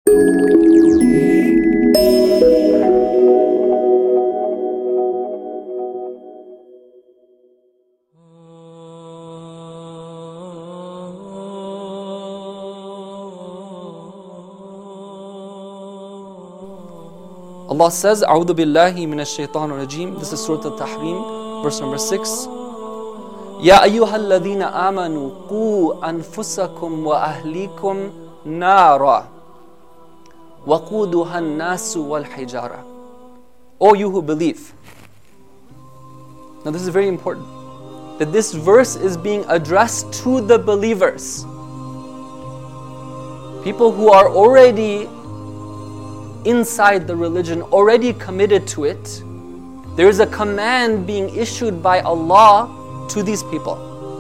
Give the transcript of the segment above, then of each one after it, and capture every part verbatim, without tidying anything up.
Allah says, A'udhu billahi minash shaitanir rajim. This is Surah Al-Tahrim, verse number six. Ya ayyuhal ladhina amanu qu anfusakum wa ahlikum nara waquduha an-nasu wal hijara. O you who believe. Now this is very important, that this verse is being addressed to the believers. People who are already inside the religion, already committed to it. There is a command being issued by Allah to these people.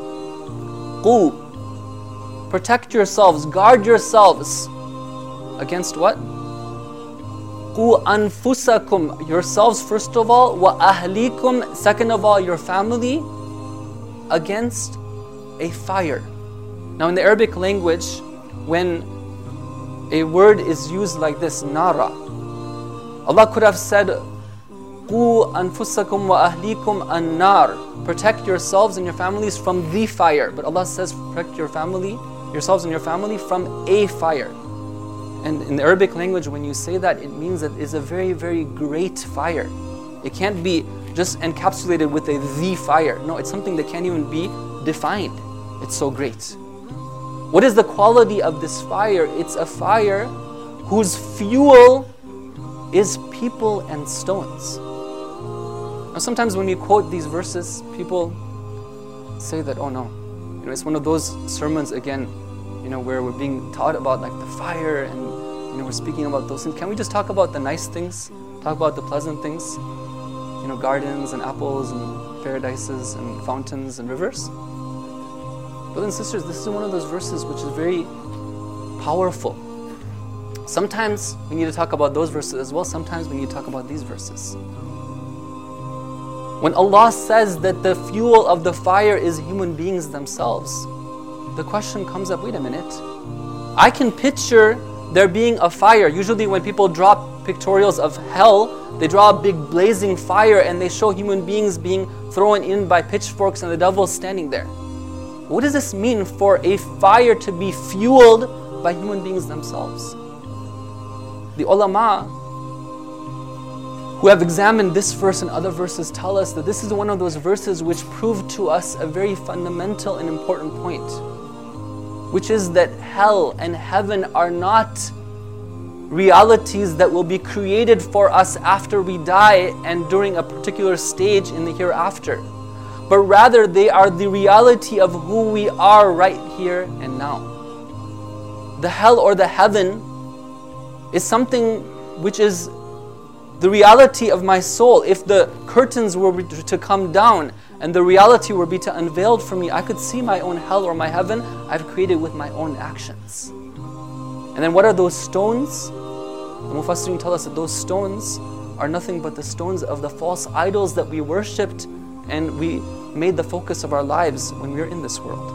Qu, protect yourselves, guard yourselves against what? Qu anfusakum, yourselves first of all, wa ahlikum, second of all your family, against a fire. Now in the Arabic language, when a word is used like this, nara, Allah could have said, Qu anfusakum wa ahlikum an-nar, protect yourselves and your families from the fire. But Allah says, protect your family, yourselves and your family from a fire. And in the Arabic language, when you say that, it means that it's a very, very great fire. It can't be just encapsulated with a the fire. No, it's something that can't even be defined. It's so great. What is the quality of this fire? It's a fire whose fuel is people and stones. Now sometimes when we quote these verses, people say that, oh no, you know, it's one of those sermons again, you know, where we're being taught about like the fire and, you know, we're speaking about those things. Can we just talk about the nice things? Talk about the pleasant things? You know, gardens and apples and paradises and fountains and rivers? Brothers and sisters, this is one of those verses which is very powerful. Sometimes we need to talk about those verses as well. Sometimes we need to talk about these verses. When Allah says that the fuel of the fire is human beings themselves, the question comes up, wait a minute. I can picture there being a fire. Usually when people draw pictorials of hell, they draw a big blazing fire and they show human beings being thrown in by pitchforks and the devil standing there. What does this mean for a fire to be fueled by human beings themselves? The ulama who have examined this verse and other verses tell us that this is one of those verses which prove to us a very fundamental and important point, which is that hell and heaven are not realities that will be created for us after we die and during a particular stage in the hereafter. But rather they are the reality of who we are right here and now. The hell or the heaven is something which is the reality of my soul. If the curtains were to come down and the reality were to be unveiled for me, I could see my own hell or my heaven I've created with my own actions. And then what are those stones? The Mufassirin tell us that those stones are nothing but the stones of the false idols that we worshipped and we made the focus of our lives when we were in this world.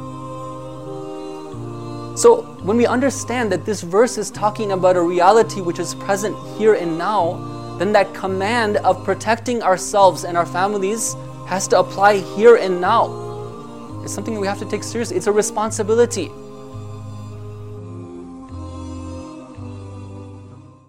So when we understand that this verse is talking about a reality which is present here and now, then that command of protecting ourselves and our families has to apply here and now. It's something that we have to take seriously. It's a responsibility.